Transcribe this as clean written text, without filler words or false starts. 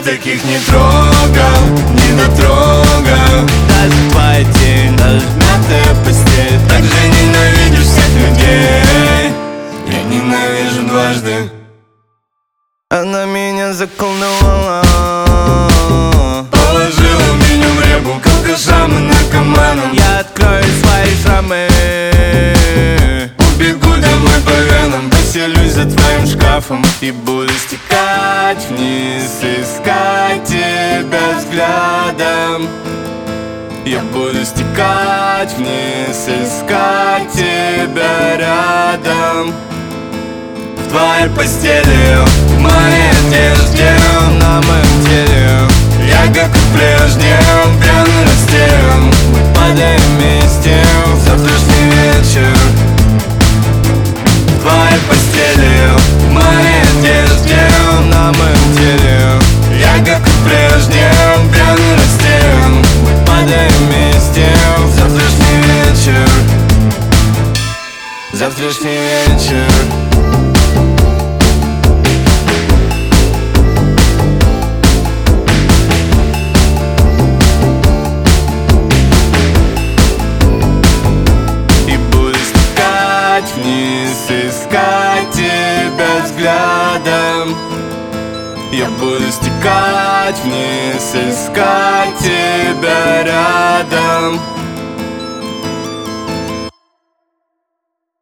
таких не трогал, не дотрогал. Даже твоя тень, даже мятая постель. Так же ненавидишь всех людей. Я ненавижу дважды. Она меня заколдовала, положила меня в репу, к алкашам и наркоманам. я открою свои шрамы, убегу домой по венам, поселюсь за твоим шкафом и буду стекать вниз, искать тебя взглядом. Я буду стекать вниз, искать тебя рядом. в твоей постели, в моей одежде, на моем теле. я как и прежде, пьяный растерян. Мы падаем вместе в завтрашний вечер. В твоей постели, в моей одежде, на моем теле. я как и прежде, пьяный растерян. Мы падаем вместе в завтрашний вечер. завтрашний вечер. Вниз, искать тебя взглядом. Я буду стекать вниз, искать тебя